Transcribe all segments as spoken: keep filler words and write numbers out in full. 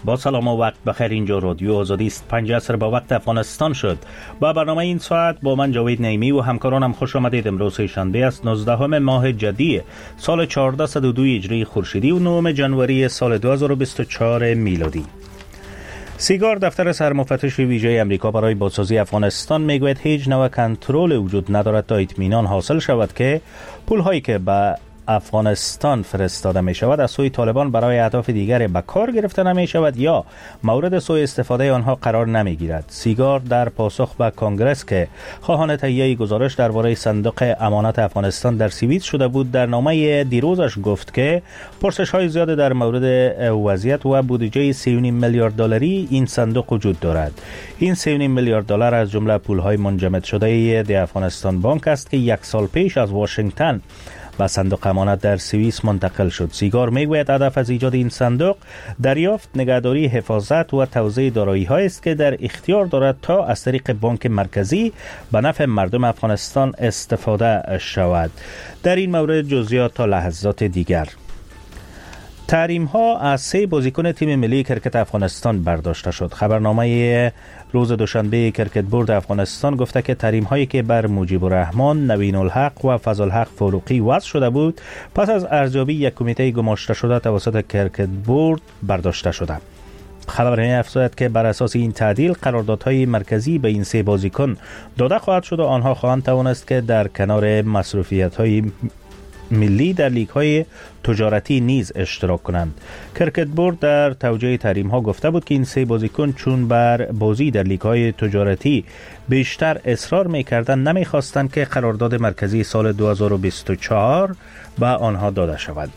با سلام و وقت بخیر. اینجا رادیو آزادی است. پنج عصر با وقت افغانستان شد. با برنامه این ساعت با من جاوید نعیمی و همکارانم خوش آمدید. امروز شنبه است، نوزدهم ماه جدی سال چهارده صد و دو هجری خورشیدی و نهم جنوری سال دو هزار و بیست و چهار میلادی. سیگار دفتر سرمفتش ویژه امریکا برای بازسازی افغانستان میگوید هیچ نوع کنترل وجود ندارد تا اطمینان حاصل شود که پول‌هایی که به افغانستان فرستاده می شود از سوی طالبان برای اهداف دیگری به کار گرفته نمی شود یا مورد سوء استفاده آنها قرار نمی گیرد. سیگار در پاسخ به کنگره که خواهان تهیه گزارش درباره صندوق امانت افغانستان در سوئیس شده بود، در نامه دیروزش گفت که پرسش های زیاد در مورد وضعیت و بودجه سه و نیم میلیارد دلاری این صندوق وجود دارد. این سه و نیم میلیارد دلار از جمله پول های منجمد شده دی افغانستان بانک است که یک سال پیش از واشنگتن و صندوق امانت در سوئیس منتقل شد. سیگار میگوید هدف از ایجاد این صندوق دریافت، نگهداری، حفاظت و توزیع دارایی‌هایی است که در اختیار دارد تا از طریق بانک مرکزی به نفع مردم افغانستان استفاده شود. در این مورد جزئیات تا لحظات دیگر. تحریم ها از سه بازیکن تیم ملی کرکت افغانستان برداشته شد. خبرنامه روز دوشنبه کرکت بورد افغانستان گفته که تحریم هایی که بر مجیب الرحمن، نوین الحق و فضل الحق فاروقی وضع شده بود پس از ارزیابی یک کمیته گماشته شده توسط کرکت بورد برداشته شده. خبرنامه افزود که بر اساس این تعدیل قراردادهای مرکزی به این سه بازیکن داده خواهد شد و آنها خواهند توانست که در کنار مصروفیت‌های ملی در لیگ های تجارتی نیز اشتراک کنند. کرکت بورد در توجیه تحریم ها گفته بود که این سه بازیکن چون بر بازی در لیگ های تجارتی بیشتر اصرار می‌کردند نمی‌خواستند که قرارداد مرکزی سال دو هزار و بیست و چهار به آنها داده شود.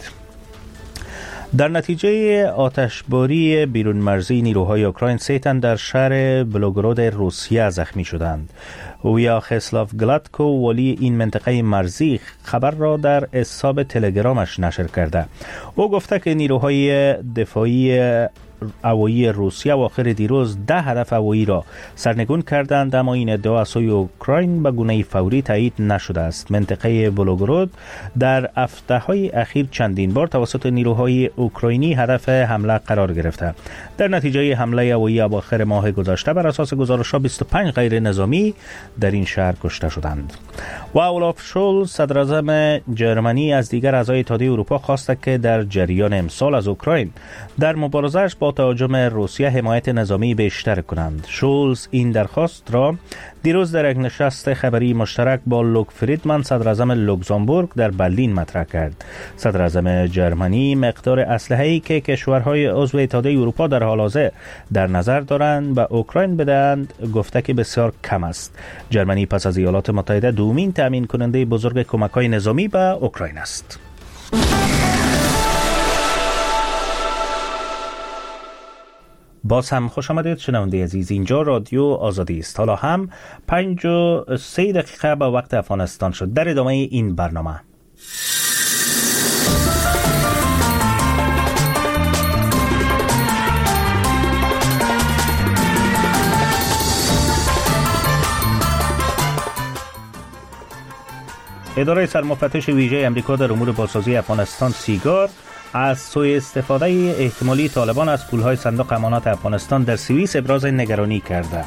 در نتیجه آتشباری بیرون مرزی نیروهای اوکراین سه تن در شهر بلوگراد روسیه زخمی شدند. ویاخسلاو گلاتکو ولی این منطقه مرزی خبر را در حساب تلگرامش نشر کرده. او گفته که نیروهای دفاعی هوایی روسیه آخر دیروز ده هدف هوایی را سرنگون کردند، اما این ادعا از سوی اوکراین به گونه فوری تایید نشده است. منطقه بلوگراد در هفته‌های اخیر چندین بار توسط نیروهای اوکراینی هدف حمله قرار گرفته. در نتیجه حمله هوایی اواخر ماه گذشته بر اساس گزارش‌ها بیست و پنج غیر نظامی در این شهر کشته شدند. و اولاف شولز صدر اعظم جرمنی از دیگر اعضای اتحادیه اروپا خواسته که در جریان امسال از اوکراین در مبارزه‌اش با تهاجم روسیه حمایت نظامی بیشتر کنند. شولز این درخواست را دیروز در یک نشست خبری مشترک با لوک فریدمن صدر اعظم لوکزامبورگ در برلین مطرح کرد. صدر اعظم جرمنی مقدار اسلحه‌ای که کشورهای عضو اتحادیه اروپا در حال حاضر در نظر دارند به اوکراین بدهند گفته که بسیار کم است. جرمنی پس از ایالات متحده دومین تامین کننده بزرگ کمک‌های نظامی به اوکراین است. باز هم خوش آمدید شنونده عزیز. اینجا رادیو آزادی است. حالا هم پنج و سه دقیقه به وقت افغانستان شد. در ادامه این برنامه اداره سرمفتش ویژه امریکا در امور بازسازی افغانستان سیگار از سوء استفاده احتمالی طالبان از پولهای صندوق امانات افغانستان در سوئیس ابراز نگرانی کرده.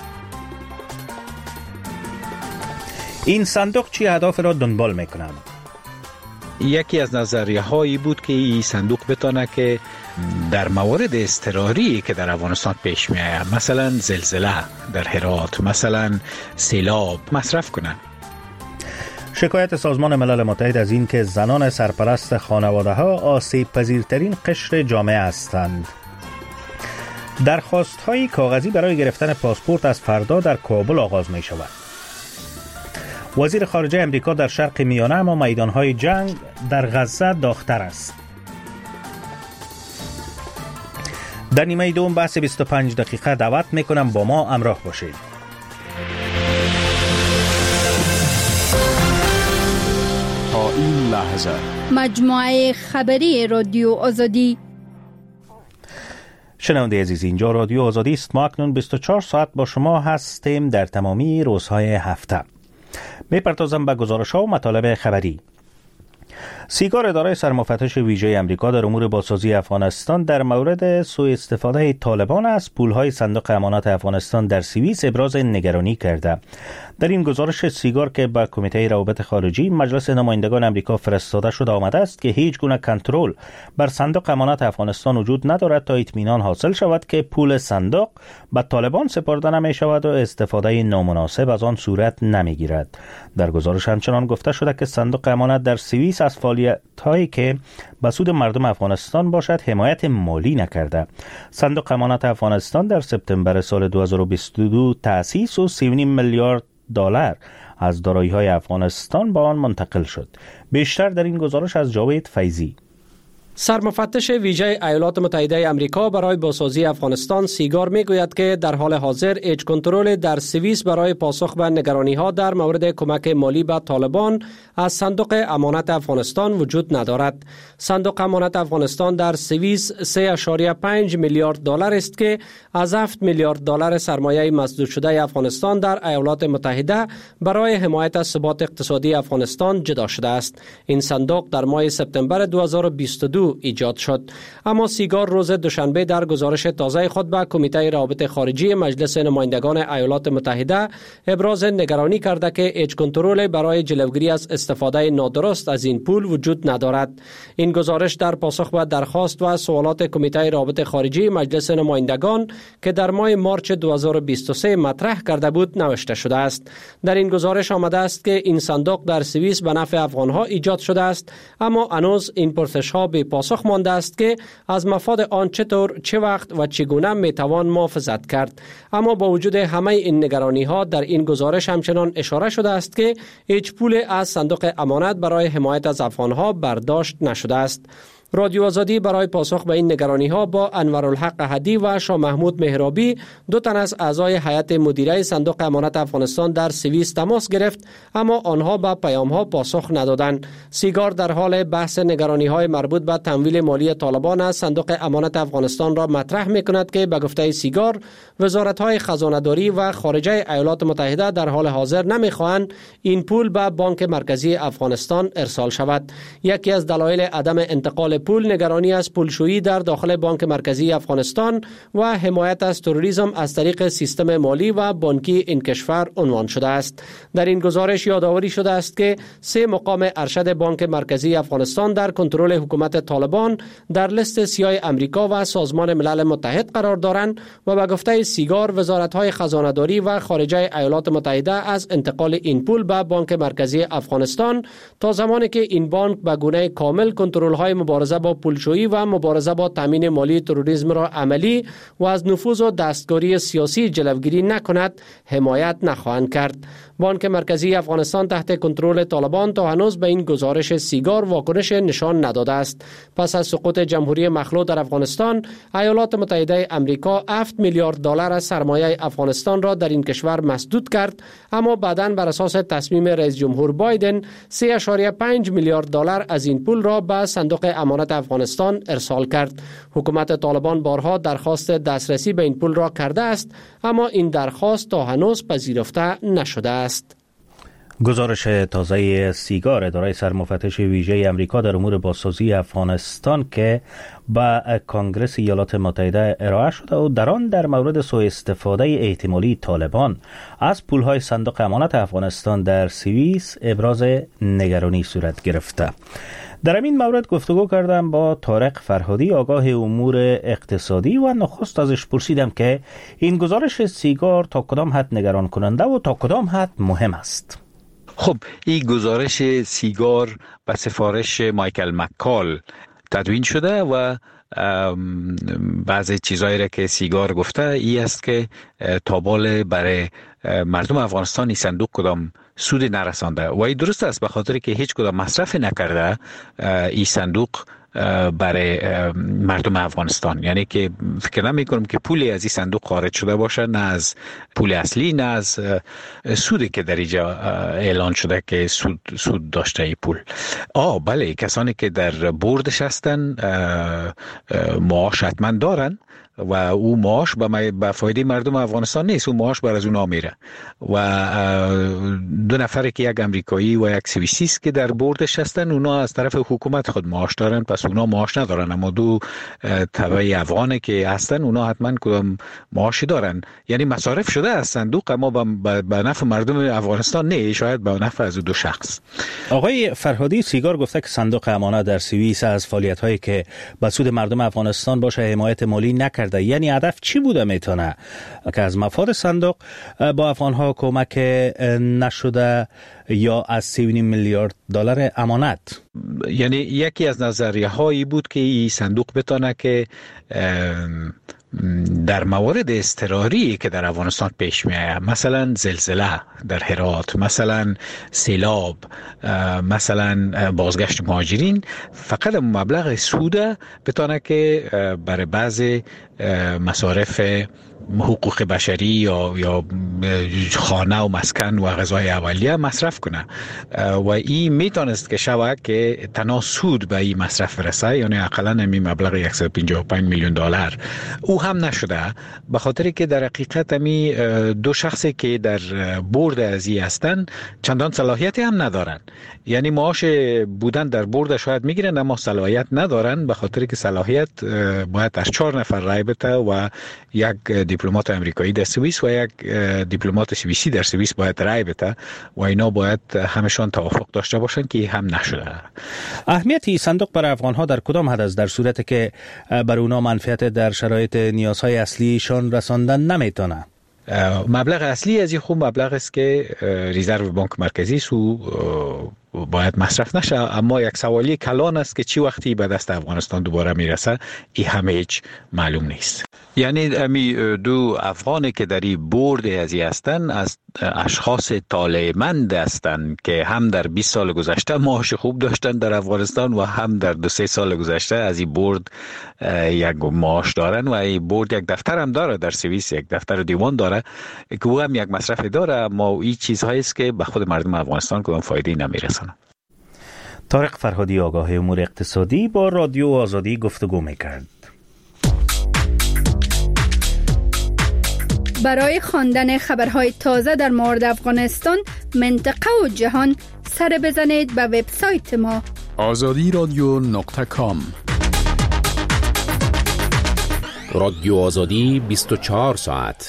این صندوق چی اهداف را دنبال میکنند؟ یکی از نظریه هایی بود که این صندوق بتونه که در موارد اضطراری که در افغانستان پیش می آید، مثلا زلزله در هرات، مثلا سیلاب، مصرف کنه. شکایت سازمان ملل متحد از این که زنان سرپرست خانواده ها آسیب پذیرترین قشر جامعه هستند. درخواست های کاغذی برای گرفتن پاسپورت از فردا در کابل آغاز می شود. وزیر خارجه امریکا در شرق میانه اما میدان های جنگ در غزه داغ‌تر است. در نیمه دوم بحث بیست و پنج دقیقه دعوت می کنم با ما همراه باشید. تا این لحظه مجموعه خبری رادیو آزادی. شنونده عزیز، اینجا رادیو آزادی است. ما اکنون بیست و چهار ساعت با شما هستیم در تمامی روزهای هفته. میپردازم به گزارش‌ها و مطالب خبری. سیگار اداره سرمفتش ویژه آمریکا در امور بازسازی افغانستان در مورد سوء استفاده طالبان از پولهای صندوق امانات افغانستان در سوئیس ابراز نگرانی کرده. در این گزارش سیگار که به کمیته روابط خارجی مجلس نمایندگان آمریکا فرستاده شده آمده است که هیچ گونه کنترل بر صندوق امانات افغانستان وجود ندارد تا اطمینان حاصل شود که پول صندوق به طالبان سپرده نمی شود و استفاده نامناسب از آن صورت نمی گیرد. در گزارش همچنان گفته شده که صندوق امانات در سوئیس از فعالیت‌هایی که به سود مردم افغانستان باشد حمایت مالی نکرده. صندوق امانات افغانستان در سپتامبر سال دو هزار و بیست و دو تأسیس و سی و نیم میلیارد دلار از دارایی‌های افغانستان به آن منتقل شد. بیشتر در این گزارش از جاوید فیضی. سرمفتش ویژه ایالات متحده آمریکا برای بازسازی افغانستان سیگار میگوید که در حال حاضر هیچ کنترل در سوئیس برای پاسخ به نگرانی‌ها در مورد کمک مالی به طالبان از صندوق امانت افغانستان وجود ندارد. صندوق امانت افغانستان در سوئیس سه اشاریه پنج میلیارد دلار است که از هفت میلیارد دلار سرمایه مسدود شده افغانستان در ایالات متحده برای حمایت از ثبات اقتصادی افغانستان جدا شده است. این صندوق در ماه سپتامبر دو هزار و بیست و دو ایجاد شد. اما سیگار روز دوشنبه در گزارش تازه خود به کمیته روابط خارجی مجلس نمایندگان ایالات متحده ابراز نگرانی کرده که هیچ کنترل برای جلوگیری از استفاده نادرست از این پول وجود ندارد. این گزارش در پاسخ به درخواست و سوالات کمیته روابط خارجی مجلس نمایندگان که در ماه مارچ دو هزار و بیست و سه مطرح کرده بود نوشته شده است. در این گزارش آمده است که این صندوق در سوئیس به نفع افغانها ایجاد شده است، اما هنوز این پرسش‌ها به پاسخ مانده است که از مفاد آن چطور، چه وقت و چگونه میتوان محافظت کرد. اما با وجود همه این نگرانی ها در این گزارش همچنان اشاره شده است که هیچ پول از صندوق امانت برای حمایت از افغانها برداشت نشده است. رادیو آزادی برای پاسخ به این نگرانی ها با انورالحق احدی و شاه محمود مهرابی، دو تن از اعضای هیئت مدیره صندوق امانت افغانستان در سوئیس تماس گرفت، اما آنها به پیام ها پاسخ ندادند. سیگار در حال بحث نگرانی های مربوط به تمویل مالی طالبان از صندوق امانت افغانستان را مطرح می کند که به گفته سیگار وزارت های خزانه داری و خارجه ایالات متحده در حال حاضر نمی خواهند این پول به بانک مرکزی افغانستان ارسال شود. یکی از دلایل عدم انتقال پول نگرانی از پولشویی در داخل بانک مرکزی افغانستان و حمایت از تروریسم از طریق سیستم مالی و بانکی این کشور عنوان شده است. در این گزارش یادآوری شده است که سه مقام ارشد بانک مرکزی افغانستان در کنترل حکومت طالبان در لیست سیاه امریکا و سازمان ملل متحد قرار دارند و به گفته سیگار وزارت‌های خزانه‌داری و خارجه ایالات متحده از انتقال این پول به بانک مرکزی افغانستان تا زمانی که این بانک به گونه کامل کنترل‌های مبارزه با پولشویی و مبارزه با تامین مالی تروریسم را عملی و از نفوذ و دستکاری سیاسی جلوگیری نکند حمایت نخواهند کرد. بانک مرکزی افغانستان تحت کنترل طالبان تا هنوز به این گزارش سیگار واکنش نشان نداده است. پس از سقوط جمهوری مخلوع در افغانستان، ایالات متحده آمریکا هفت میلیارد دلار از سرمایه افغانستان را در این کشور مسدود کرد، اما بعداً بر اساس تصمیم رئیس جمهور بایدن سه اشاریه پنج میلیارد دلار از این پول را به صندوق امانت افغانستان ارسال کرد. حکومت طالبان بارها درخواست دسترسی به این پول را کرده است، اما این درخواست تا هنوز پذیرفته نشده است. گزارش تازه سیگار اداره سرمفتش ویژه آمریکا در امور بازسازی افغانستان که به کنگره ایالات متحده ارائه شده و در آن در مورد سوء استفاده احتمالی طالبان از پولهای صندوق امانت افغانستان در سوئیس ابراز نگرانی صورت گرفته. در این مورد گفتگو کردم با طارق فرهادی، آگاه امور اقتصادی، و نخست ازش پرسیدم که این گزارش سیگار تا کدام حد نگران کننده و تا کدام حد مهم است. خب این گزارش سیگار به سفارش مایکل مکال تدوین شده و بعضی چیزایی را که سیگار گفته ای است که تابال برای مردم افغانستان این صندوق کدام سود نرسانده و این درست است، به خاطر که هیچ کدام مصرف نکرده این صندوق برای مردم افغانستان. یعنی که فکر نمی کنم که پولی از این صندوق خارج شده باشه، نه از پول اصلی نه از سودی که در اینجا اعلان شده که سود سود داشته این پول. آه بله، کسانی که در بوردش هستن معاش حتما دارن، و او معاش به فایده مردم افغانستان نیست، او معاش بر از اونا میره. و دو نفری که یک امریکایی و یک سوئیسی است که در بوردش هستن، اونا از طرف حکومت خود معاش دارن، پس اونا معاش ندارن. اما دو تبع افغانه که هستن، اونا حتما کدام معاشی دارن. یعنی مصارف شده از صندوق، اما به نفع مردم افغانستان نه، شاید به نفع از دو شخص. آقای فرهادی، سیگار گفته که صندوق امانات در سوئیس از فعالیت‌هایی که به سود مردم افغانستان باشه حمایت مالی نکرده. یعنی هدف چی بوده میتونه که از مفاد صندوق با افغان‌ها کمک نشده یا از سی و نیم میلیارد دلار امانت؟ یعنی یکی از نظریه هایی بود که این صندوق بتونه که در موارد اضطراری که در افغانستان پیش می آید، مثلا زلزله در هرات، مثلا سیلاب، مثلا بازگشت مهاجرین، فقط مبلغ سود بتونه که برای بعض مصارف حقوق بشری یا یا خانه و مسکن و غذای اولیه مصرف کنه. و این میتونست که شود که تنها سود به این مصرف برسه، یعنی اقلا همین مبلغ صد و پنجاه و پنج میلیون دلار. او هم نشده، به خاطر که در حقیقت همی دو شخصی که در بورد از این هستن چندان صلاحیتی هم ندارن. یعنی معاش بودن در بورد شاید میگیرن، اما صلاحیت ندارن، به خاطر که صلاحیت باید از چهار نفر رای بده و یک دیپلمات امریکایی در سوئیس و یک دیپلمات سوئیسی در سوئیس باید رای بده و اینا باید همشان توافق داشته باشن که هم نشده. اهمیت صندوق برای افغان‌ها در کدام حد است، در صورتی که بر اونا منفعت در شرایط نیازهای اصلیشان رساندن نمیتونه؟ مبلغ اصلی از این خوب مبلغ است که رزرو بانک مرکزی سو باید مصرف نشه. اما یک سوالی کلان است که چی وقتی به دست افغانستان دوباره میرسه، این همه هیچ معلوم نیست. یعنی امی دو افغانی که در این بورد ازی هستن از اشخاص طالع‌مند هستند که هم در بیست سال گذشته معاش خوب داشتن در افغانستان و هم در دو سه سال گذشته از این بورد یک معاش دارن. و این بورد یک دفتر هم داره در سوئیس، یک دفتر دیوان داره که او هم یک مصرف داره، اما این چیزهایی است که به خود مردم افغانستان کدام فایده نمیرسونه. طارق فرهادی، آگاه امور اقتصادی، با رادیو آزادی گفتگو میکرد. برای خواندن خبرهای تازه در مورد افغانستان، منطقه و جهان، سر بزنید به وبسایت ما آزادی رادیو نقطه کام. رادیو آزادی بیست و چهار ساعت.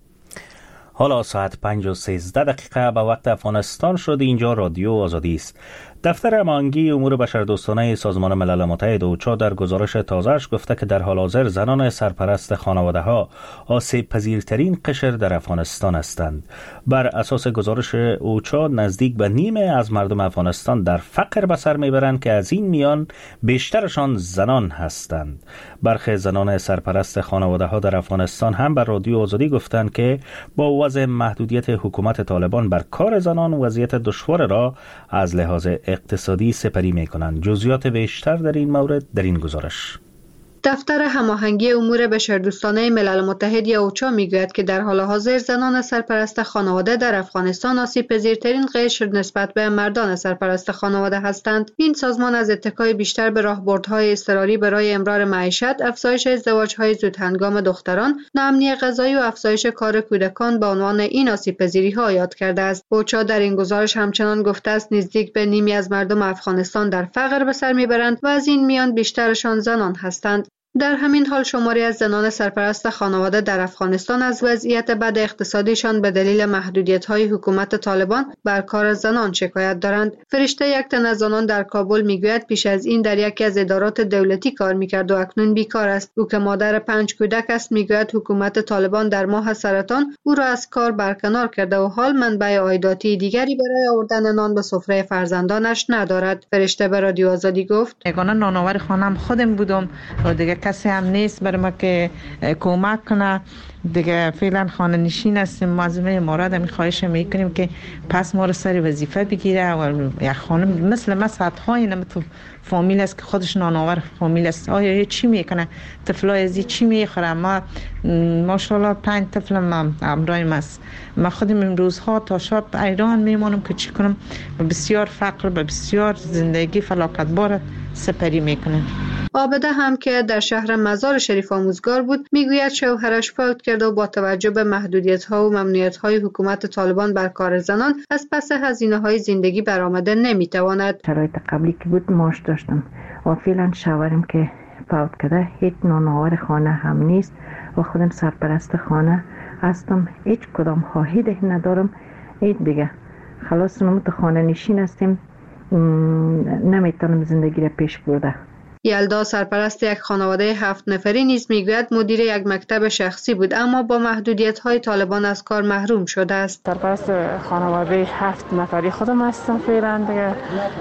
حالا ساعت پنج و سیزده دقیقه به وقت افغانستان شد. اینجا رادیو آزادی است. دفتر هماهنگی امور بشردوستانه سازمان ملل متحد اوچا در گزارش تازه‌اش گفته که در حال حاضر زنان سرپرست خانواده‌ها آسیب پذیرترین قشر در افغانستان هستند. بر اساس گزارش اوچا نزدیک به نیمه از مردم افغانستان در فقر به سر میبرند که از این میان بیشترشان زنان هستند. برخی زنان سرپرست خانواده‌ها در افغانستان هم بر رادیو آزادی گفتند که با وضع محدودیت حکومت طالبان بر کار زنان وضعیت دشوار را از لحاظ اقتصادی سپری می‌کنند. جزئیات بیشتر در این مورد در این گزارش. دفتر هماهنگی امور بشردوستانه ملل متحد یا اوچا میگوید که در حال حاضر زنان سرپرست خانواده در افغانستان آسیب پذیرترین قشر نسبت به مردان سرپرست خانواده هستند. این سازمان از اتکای بیشتر به راهبردهای اضطراری برای امرار معیشت، افزایش ازدواج‌های زودهنگام دختران، ناامنی غذایی و افزایش کار کودکان به عنوان این آسیب پذیری‌ها یاد کرده است. اوچا در این گزارش همچنان گفته است نزدیک به نیمی از مردم افغانستان در فقر به سر میبرند و از این میان بیشترشان زنان هستند. در همین حال شماری از زنان سرپرست خانواده در افغانستان از وضعیت بد اقتصادیشان به دلیل محدودیت‌های حکومت طالبان بر کار زنان شکایت دارند. فرشته یک تن از زنان در کابل میگوید پیش از این در یکی از ادارات دولتی کار میکرد و اکنون بیکار است. او که مادر پنج کودک است میگوید حکومت طالبان در ماه سرطان او را از کار برکنار کرده و حال منبع عایداتی دیگری برای آوردن نان به سفره فرزندانش ندارد. فرشته به رادیو آزادی گفت: یگانه نانآور خانم خودم بودم و دیگه کسی هم نیست برای ما که کمک کنه. دیگه فعلا خانه نشین هستیم. ما از مورد می خواهش میکنیم که پس ما رو سر وظیفه بگیره و یک خانم مثل ما صدهای نم تو فامیل است که خودش نانآور فامیل است. آیا چی میکنه؟ طفلای ازی چی میخوره؟ ما ماشاءالله پنج طفلم همراهیم است. ما خودم امروز ها تا شب ایران میمونم که چی کنم. بسیار فقر و بسیار زندگی فلاکت بار سپری میکنم. عابده هم که در شهر مزار شریف آموزگار بود میگوید شوهرش فوت کرده و با توجه به محدودیت‌ها و ممنوعیت‌های حکومت طالبان بر کار زنان از پس هزینه‌های زندگی برآمده نمی‌تواند. شرایط قبلی که بود معاش داشتم و فعلا شوهرم که فوت کرده هیچ نانآور خانه هم نیست و خودم سرپرست خانه هستم. هیچ کدام خواهی ندارم. هیچ دیگه خلاص نموت خانه نشین هستیم، نمیتونم زندگی را پیش برده. یلدا سرپرست یک خانواده هفت نفری نیز میگوید مدیر یک مکتب شخصی بود اما با محدودیت‌های طالبان از کار محروم شده است. سرپرست خانواده هفت نفری خودم هستم فعلا دیگه.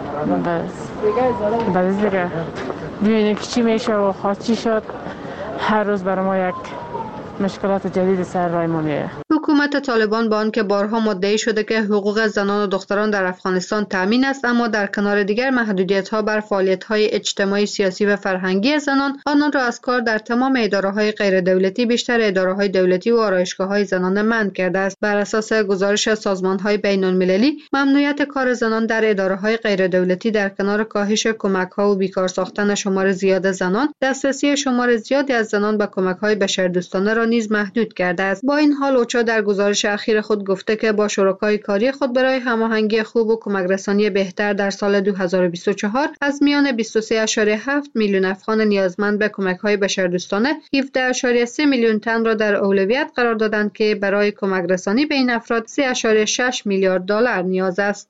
بس بعد دیگه ببینیم که چی میشه و خواهد چی شد. هر روز برای ما یک مشکلات جدید سر راه ما میه. حکومت طالبان با آنکه بارها مدعی شده که حقوق زنان و دختران در افغانستان تامین است، اما در کنار دیگر محدودیت‌ها بر فعالیت‌های اجتماعی، سیاسی و فرهنگی زنان آنان را از کار در تمام اداره‌های غیر دولتی، بیشتر اداره‌های دولتی و آرایشگاه‌های زنانه منع کرده است. بر اساس گزارش سازمان‌های بین‌المللی، ممنوعیت کار زنان در اداره‌های غیر دولتی در کنار کاهش کمک‌ها و بیکار ساختن شمار زیاد زنان، دسترسی شمار زیادی از زنان به کمک‌های بشردوستانه را نیز محدود کرده است. با این حال اوچا در گزارش اخیر خود گفته که با شرکای کاری خود برای هماهنگی خوب و کمک رسانی بهتر در سال دو هزار و بیست و چهار از میان بیست و سه ممیز هفت میلیون افغان نیازمند به کمک‌های بشردوستانه هفده ممیز سه میلیون تن را در اولویت قرار دادند که برای کمک رسانی به این افراد سه ممیز شش میلیارد دلار نیاز است.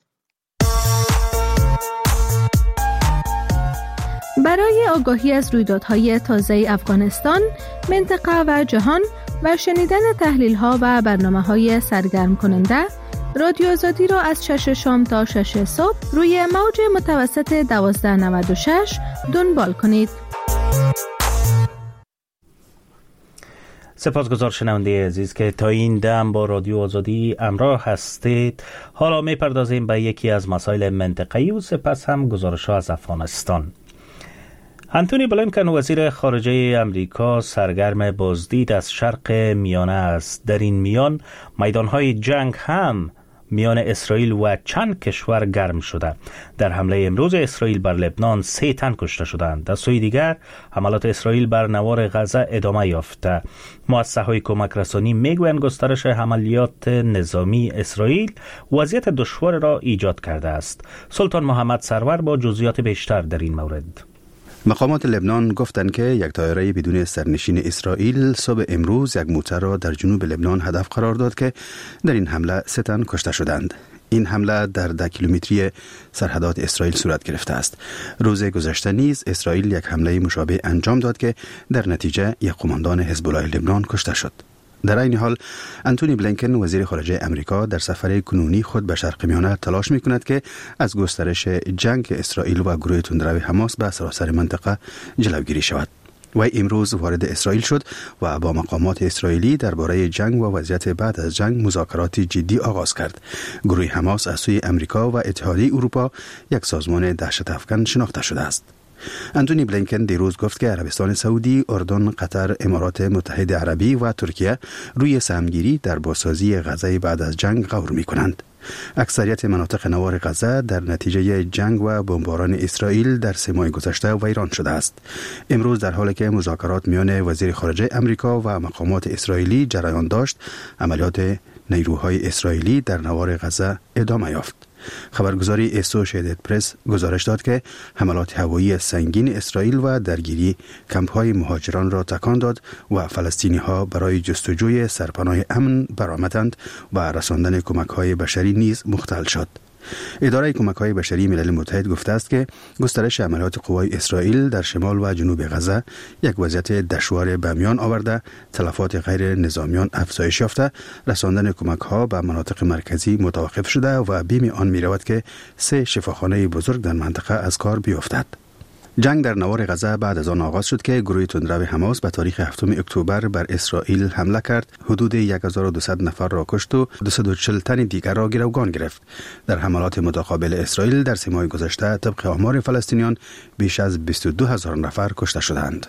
برای آگاهی از رویدادهای تازه افغانستان، منطقه و جهان و شنیدن تحلیل‌ها و برنامه‌های سرگرم کننده، رادیو آزادی را از شش شام تا شش صبح روی موج متوسط دوازده نود و شش دنبال کنید. سپاسگزار شنونده عزیز که تا این دم با رادیو آزادی همراه هستید. حالا می‌پردازیم به یکی از مسائل منطقه‌ای و سپس هم گزارش‌ها از افغانستان. انتونی بلینکن وزیر خارجه امریکا سرگرم بازدید از شرق میانه است. در این میان میدانهای جنگ هم میان اسرائیل و چند کشور گرم شده. در حمله امروز اسرائیل بر لبنان سه تن کشته شدند. در سوی دیگر حملات اسرائیل بر نوار غزه ادامه یافته. مؤسسه‌های کمک رسانی میگویند گسترش عملیات نظامی اسرائیل وضعیت دشوار را ایجاد کرده است. سلطان محمد سرور با جزئیات بیشتر در این مورد. مقامات لبنان گفتند که یک طیاره بدون سرنشین اسرائیل صبح امروز یک موتر را در جنوب لبنان هدف قرار داد که در این حمله سه تن کشته شدند. این حمله در ده کیلومتری سرحدات اسرائیل صورت گرفته است. روز گذشته نیز اسرائیل یک حمله مشابه انجام داد که در نتیجه یک قماندان حزب الله لبنان کشته شد. در این حال انتونی بلینکن وزیر خارجه امریکا در سفر کنونی خود به شرق میانه تلاش میکند که از گسترش جنگ اسرائیل و گروه تندرو حماس به سراسر منطقه جلوگیری شود. وی امروز وارد اسرائیل شد و با مقامات اسرائیلی درباره جنگ و وضعیت بعد از جنگ مذاکرات جدی آغاز کرد. گروه حماس از سوی امریکا و اتحادیه اروپا یک سازمان دهشت افکن شناخته شده است. انتونی بلینکن دیروز گفت که عربستان سعودی، اردن، قطر، امارات متحده عربی و ترکیه روی سهمگیری در بازسازی غزه بعد از جنگ غور می کنند. اکثریت مناطق نوار غزه در نتیجه جنگ و بمباران اسرائیل در سه ماه گذشته ویران شده است. امروز در حالی که مذاکرات میان وزیر خارجه امریکا و مقامات اسرائیلی جریان داشت، عملیات نیروهای اسرائیلی در نوار غزه ادامه یافت. خبرگزاری اسوشیتد پرس گزارش داد که حملات هوایی سنگین اسرائیل و درگیری کمپ‌های مهاجران را تکان داد و فلسطینی‌ها برای جستجوی سرپناه امن برآمدند و رساندن کمک‌های بشری نیز مختل شد. اداره کمک‌های بشری ملل متحد گفته است که گسترش عملیات قوای اسرائیل در شمال و جنوب غزه یک وضعیت دشوار به میان آورده، تلفات غیر نظامیان افزایش یافته، رساندن کمک‌ها به مناطق مرکزی متوقف شده و بیم آن می‌رود که سه شفاخانه بزرگ در منطقه از کار بیفتد. جنگ در نوار غزه بعد از آن آغاز شد که گروه تندرو حماس به تاریخ هفتم اکتبر بر اسرائیل حمله کرد، حدود هزار و دویست نفر را کشت و دویست و چهل تن دیگر را گروگان گرفت. در حملات متقابل اسرائیل در سه ماه گذشته طبق آمار فلسطینیان بیش از بیست و دو هزار نفر کشته شدند.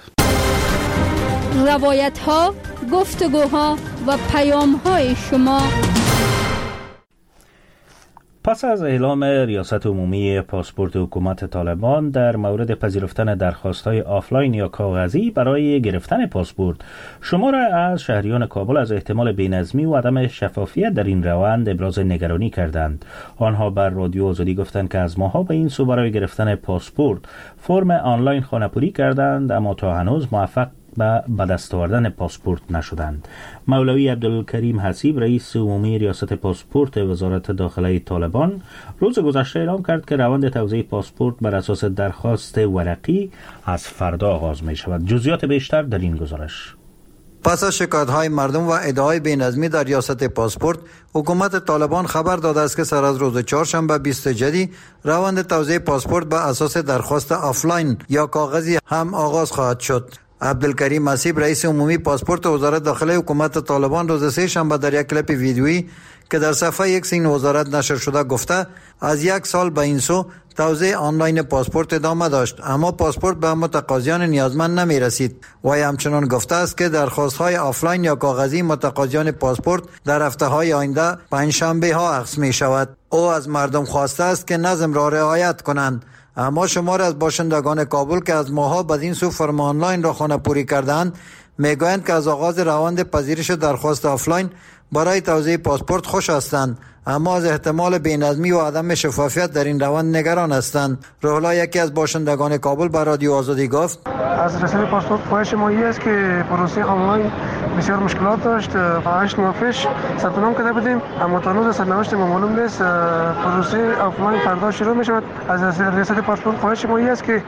روایت ها، گفتگوها و پیام های شما. پس از اعلام ریاست عمومی پاسپورت حکومت طالبان در مورد پذیرفتن درخواست‌های آفلاین یا کاغذی برای گرفتن پاسپورت، شماری از شهریان کابل از احتمال بی‌نظمی و عدم شفافیت در این روند ابراز نگرانی کردند. آنها بر رادیو آزادی گفتند که از ماها به این سو برای گرفتن پاسپورت فرم آنلاین خانه‌پوری کردند، اما تا هنوز موفق به دست آوردن پاسپورت نشدند. مولوی عبدالکریم حسیب، رئیس عمومی ریاست پاسپورت وزارت داخله طالبان، روز گذشته اعلام کرد که روند توزیع پاسپورت بر اساس درخواست ورقی از فردا آغاز می شود. جزئیات بیشتر در این گزارش. پس از شکایت‌های مردم و ادعای بی‌نظمی در ریاست پاسپورت، حکومت طالبان خبر داده است که سر از روز چهارشنبه بیست جدی روند توزیع پاسپورت بر اساس درخواست آفلاین یا کاغذی هم آغاز خواهد شد. عبدالکریم حسیب، رئیس عمومی پاسپورت وزارت داخله حکومت طالبان، روز سه شنبه در یک کلیپ ویدیویی که در صفحه ایکس این وزارت نشر شده گفته از یک سال به این سو توزیع آنلاین پاسپورت ادامه داشت، اما پاسپورت به متقاضیان نیازمند نمی رسید. وی همچنان گفته است که درخواست های آفلاین یا کاغذی متقاضیان پاسپورت در هفته های آینده پنجشنبه ها اخذ می شود. او از مردم خواسته است که نظم را رعایت کنند، اما شمار از باشندگان کابل که از ماها بدین سو فرم آنلاین را خانه‌پوری کردند میگویند که از آغاز روند پذیرش درخواست آفلاین برای توزیع پاسپورت خوش هستند، اما از احتمال بی‌نظمی و عدم شفافیت در این روند نگران هستند. روحلا، یکی از باشندگان کابل، به رادیو آزادی گفت از رسید پاسپورت خواهش ما است که پروسه آنلاین بسیار مشکلات داشت. هشت ماه پیش ثبت نام کرده بودیم، اما تا هنوز سرنوشت ما معلوم نیست. پروسه آفلاین فردا شروع می شود. از رسید پاسپورت خواهش ما است که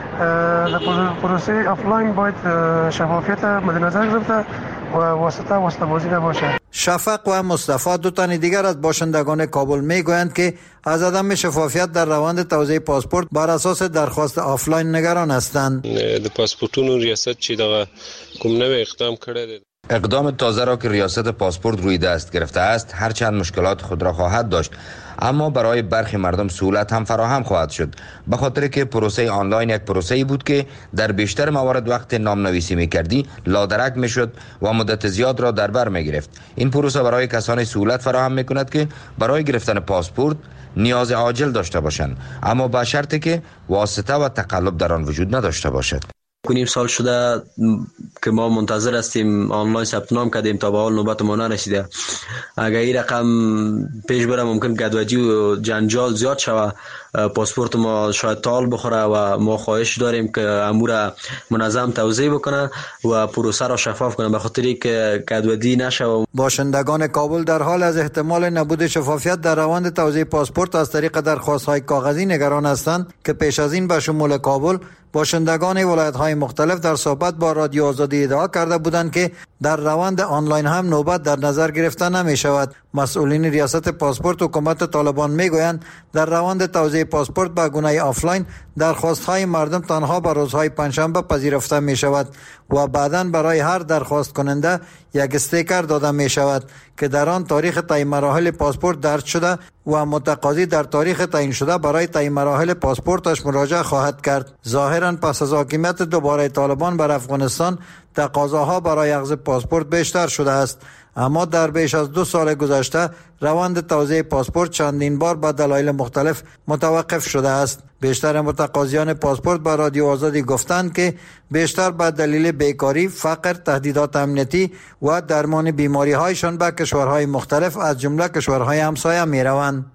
پروسه آفلاین باید شفافیت مد نظر گرفته و واسطه واسطه بازی نباشه. شفق و مصطفی، دو تن دیگر از باشندگان کابل، میگویند که از عدم شفافیت در روند توزیع پاسپورت بر اساس درخواست آفلاین نگران هستند. د پاسپورتونو ریاست چې دغه کوم نوې اقدام کړی. اقدام تازه را که ریاست پاسپورت روی دست گرفته است هرچند مشکلات خود را خواهد داشت، اما برای برخی مردم سهولت هم فراهم خواهد شد، به خاطر که پروسه آنلاین یک پروسه‌ای بود که در بیشتر موارد وقت نام نویسی می‌کردی لادرک می‌شد و مدت زیاد را در بر می‌گرفت. این پروسه برای کسانی سهولت فراهم می‌کند که برای گرفتن پاسپورت نیاز عاجل داشته باشند، اما با شرطی که واسطه و تقلب در آن وجود نداشته باشد. نیم سال شده که ما منتظر هستیم، آنلاین ثبت نام کردیم تا به حال نوبت ما نرسیده. اگر این رقم پیش بره ممکن گدوجی و جنجال زیاد شود، پاسپورت ما شاید تال بخوره و ما خواهش داریم که امور منظم توزیع بکنه و پروسه را شفاف کنه، به خاطری که گدوجی نشه. باشندگان کابل در حال از احتمال نبود شفافیت در روند توزیع پاسپورت از طریق درخواست‌های کاغذی نگران هستند که پیش از این به شمول کابل باشندگان ولایت‌های مختلف در صحبت با رادیو آزادی ادعا کرده بودند که در روند آنلاین هم نوبت در نظر گرفته نمی شود. مسئولین ریاست پاسپورت حکومت طالبان میگویند در روند توزیع پاسپورت به گونه آفلاین درخواست‌های مردم تنها به روزهای پنجشنبه پذیرفته می شود و بعداً برای هر درخواست کننده یک استیکر داده می شود که در آن تاریخ تعیین مراحل پاسپورت درج شده و متقاضی در تاریخ تعیین شده برای تعیین مراحل پاسپورتش مراجعه خواهد کرد. ظاهراً پس از حاکمیت دوباره طالبان بر افغانستان تقاضاها برای اخذ پاسپورت بیشتر شده است، اما در بیش از دو سال گذشته روند توزیع پاسپورت چندین بار به دلایل مختلف متوقف شده است. بیشتر متقاضیان پاسپورت با رادیو آزادی گفتند که بیشتر به دلیل بیکاری، فقر، تهدیدات امنیتی و درمان بیماری هایشان به کشورهای مختلف از جمله کشورهای همسایه می روند.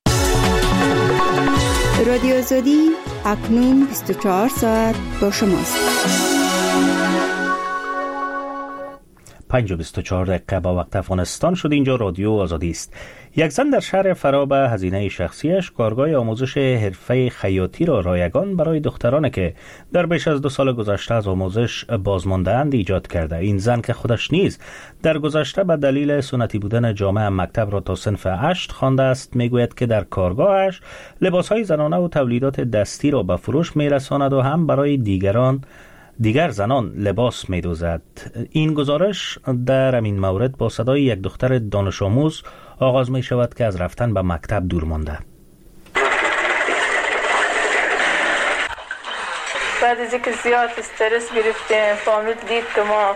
رادیو آزادی اکنون بیست و چهار ساعت با شماست. پنج و بیست و چهار دقیقه با وقت افغانستان شد. اینجا رادیو آزادی است. یک زن در شهر فرا به هزینه شخصیش کارگاه آموزش حرفه خیاطی را رایگان برای دخترانی که در بیش از دو سال گذشته از آموزش بازمانده‌اند ایجاد کرده. این زن که خودش نیز در گذشته به دلیل سنتی بودن جامعه مکتب را تا صنف هشت خوانده است، میگوید که در کارگاهش لباسهای زنانه و تولیدات دستی را به فروش میرساند و هم برای دیگران دیگر زنان لباس می دوزد. این گزارش در این مورد با صدای یک دختر دانش آموز آغاز می شود که از رفتن به مکتب دور مانده. بعد از اینکه زیاد استرس گرفتیم، فامیل دید که ما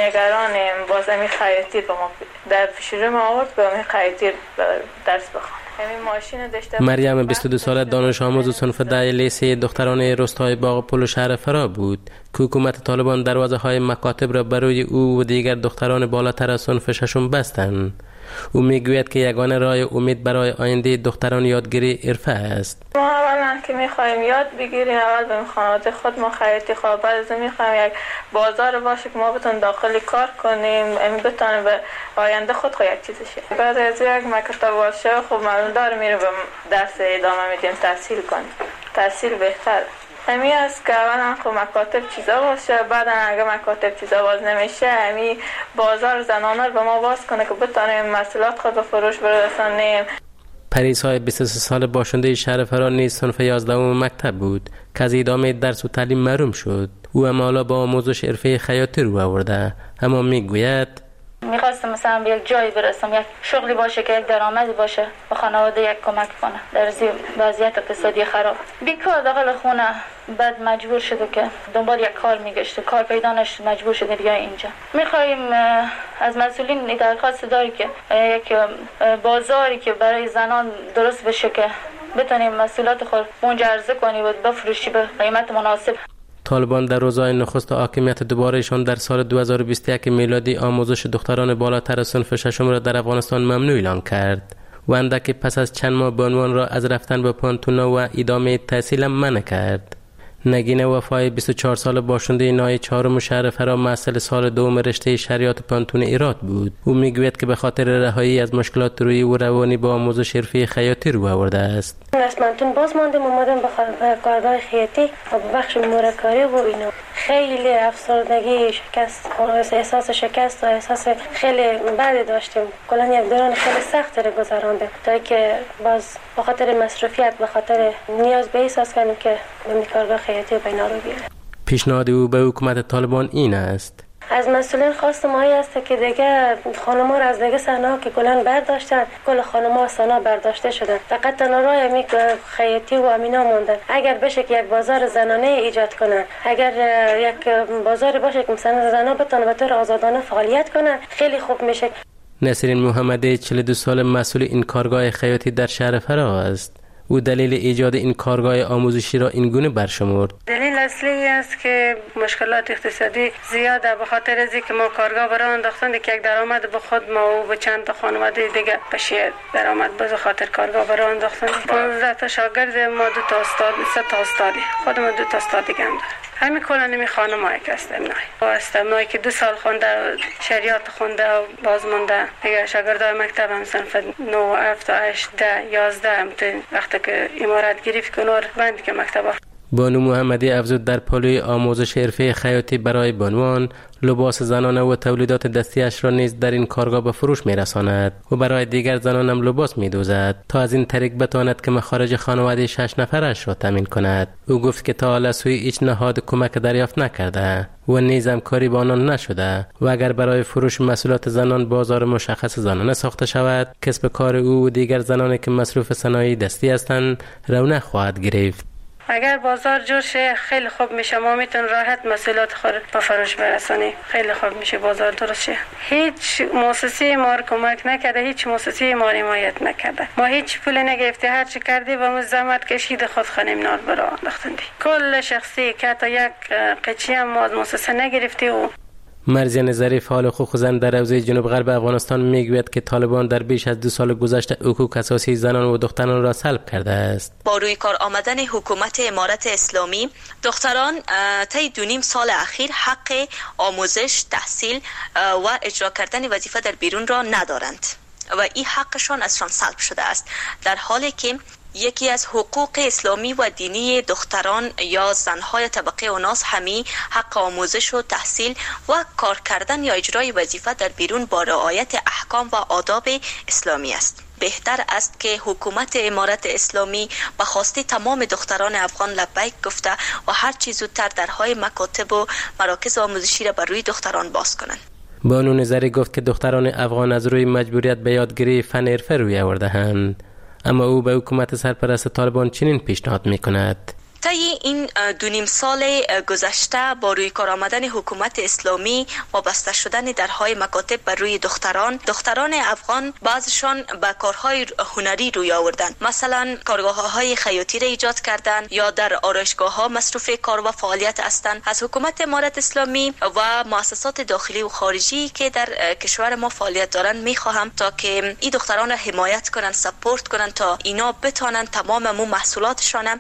نگرانیم، باز همین خیاطی به ما در پیش رو ما آورد به همین خیاطی درس بخوانیم. مریم بیست و دو ساله دانش آموز صنف ده لیسه دختران روستای باغ پل شهر فرا بود که حکومت طالبان دروازه های مکاتب را برای او و دیگر دختران بالاتر از صنف ششم بستند. او میگوید که یگانه راه امید برای آینده دختران یادگیری حرفه است. ما اولا که میخوایم یاد بگیریم، اول به خانواده خود ما خیاطی خواه، بعد از میخوایم یک بازار باشه که ما بتونیم داخلی کار کنیم، بتونیم به آینده خود خود یک چیزی شه. بعد از یک مکتب باشه خب معلوم داره میره به درس ادامه میدیم، تحصیل کنیم، تحصیل بهتر. همی است که اولا خب مکاتب چیزا باشه، بعد اگه مکاتب چیزا باز نمیشه همی بازار زنانه رو به ما باز کنه که بتونیم محصولات خود به فروش برسانیم. پریسای بیست و سه سال باشنده شهر فرا نیز صنف یازدهم مکتب بود که از ادامه درس و تعلیم محروم شد. او هم حالا با آموزش حرفه خیاطی رو آورده، اما میگوید میخواستم مثلا به یک جایی برسم، یک شغلی باشه که یک درآمدی باشه، به خانواده یک کمک کنه در وضعیت اقتصادی خراب. بیکار داخل خونه، بعد مجبور شده که دنبال یک کار میگشته، کار پیدا نشد، مجبور شده بیا اینجا. میخوایم از مسئولین درخواست داری که یک بازاری که برای زنان درست بشه که بتونیم محصولات خود اونجا عرضه کنی و بفروشی به قیمت مناسب. طالبان در روزهای نخست حاکمیت دوبارهشان در سال دو هزار و بیست و یک میلادی آموزش دختران بالاتر صنف ششم را در افغانستان ممنوع اعلام کرد و اندکی پس از چند ماه بانوان را از رفتن به پانتونا و ادامه تحصیل منع کرد. نگین وفای بیست و چهار سال باشنده نای چهارم شهر فرا محصل سال دوم رشته شریعت پانتون ایراد بود. او میگوید که به خاطر رهایی از مشکلات روحی و روانی با آموزش حرفه خیاطی رو آورده است. از پانتون باز ماندم، اومدم به کارگاه خیاطی و به بخش مورکاری و اینو. خیلی افسردگی، شکست، احساس شکست و احساس خیلی بد داشتیم. کلا یک دوران خیلی سخت رو گذراندیم تا که باز به خاطر مصروفیت، به خاطر نیاز به احساس کردیم که به کارگاه خیاطی بینا رو بیاریم. پیشنهاد او به حکومت طالبان این است: از مسئولین خواست مایی است که دیگه خانم‌ها را از دیگه صحنه‌ها که کلاً برداشتن، کل خانم‌ها از صحنه برداشته شدن. فقط تنها راه می خیاطی و امینا موندن. اگر بشه که یک بازار زنانه ایجاد کنن، اگر یک بازار باشه که مثلا زنان بتونن به طور آزادانه فعالیت کنن، خیلی خوب میشه. نسرین محمدی چهل و دو سال مسئول این کارگاه خیاطی در شهر فرا است. او دلیل ایجاد این کارگاه آموزشی را این گونه برشمرد: دلیل اصلی است که مشکلات اقتصادی زیاده، به خاطر از اینکه ما کارگاه برای انداختند که یک درآمد به خود ما و به چند تا خانواده دیگه بشه درآمد، به خاطر کارگاه برای انداختند. پانزده تا شاگرد ما، دو تا استاد، سه تا استادی، خودم دو تا استاد دیگه هم دارم. همین کلا نمی خانمایی که استمنای و استمنایی که دو سال خونده شریعت خونده و باز مونده دیگه شاگردای مکتب هم صنف نه، هفت، هشت، ده، یازده هم تو وقتی که امارت گرفت کنار بند که مکتب. بانو محمدی افزود در پالوی آموزش حرفه خیاطی برای بانوان، لباس زنانه و تولیدات دستیش را نیز در این کارگاه به فروش میرساند و برای دیگر زنان هم لباس میدوزد تا از این طریق بتواند که مخارج خانواده شش نفرش را تامین کند. او گفت که تا حالا سوی هیچ نهاد کمک دریافت نکرده و نیز هم کاری با آنان نشده و اگر برای فروش محصولات زنان بازار مشخص زنانه ساخته شود، کسب کار او و دیگر زنانی که مصروف صنایع دستی هستند رونق خواهد گرفت. اگر بازار جور شه خیلی خوب میشه، ما میتون راحت محصولات خود به فروش برسونیم. خیلی خوب میشه بازار درست شه. هیچ مؤسسه ما رو کمک نکرده، هیچ مؤسسه ما رو حمایت نکرده. ما هیچ پول نگرفتی، هر چی کردی و زحمت کشید خود خانم نار برا انداختندی. کل شخصی که تا یک قچی هم ما از مؤسسه نگرفتی. و مرزیان ظریف فعال حقوق زن در حوزه جنوب غرب افغانستان میگوید که طالبان در بیش از دو سال گذشته حقوق اساسی زنان و دختران را سلب کرده است. با روی کار آمدن حکومت امارت اسلامی، دختران طی دو نیم سال اخیر حق آموزش، تحصیل و اجرا کردن وظیفه در بیرون را ندارند و این حقشان ازشان سلب شده است، در حالی که یکی از حقوق اسلامی و دینی دختران یا زنهای طبقه اوناس همی حق آموزش و تحصیل و کار کردن یا اجرای وظیفه در بیرون با رعایت احکام و آداب اسلامی است. بهتر است که حکومت امارت اسلامی به خواسته تمام دختران افغان لبیک گفته و هر چیز زودتر درهای مکاتب و مراکز آموزشی را بر روی دختران باز کنند. بانو نظری گفت که دختران افغان از روی مجبوریت به یادگیری فن حرفه روی آورده‌اند، اما او به حکومت سرپرست طالبان چنین پیشنهاد می‌کند: طی این دو نیم سال گذشته با روی کار آمدن حکومت اسلامی و بسته شدن درهای مکاتب بر روی دختران دختران افغان بعضشان به کارهای هنری روی آوردن، مثلا کارگاه‌های خیاطی را ایجاد کردن یا در آرایشگاه‌ها مصروف کار و فعالیت هستند. از حکومت امارت اسلامی و مؤسسات داخلی و خارجی که در کشور ما فعالیت دارند میخواهم تا که این دختران را حمایت کنن، سپورت کنن تا اینا بتانن تمام مو محصولاتشان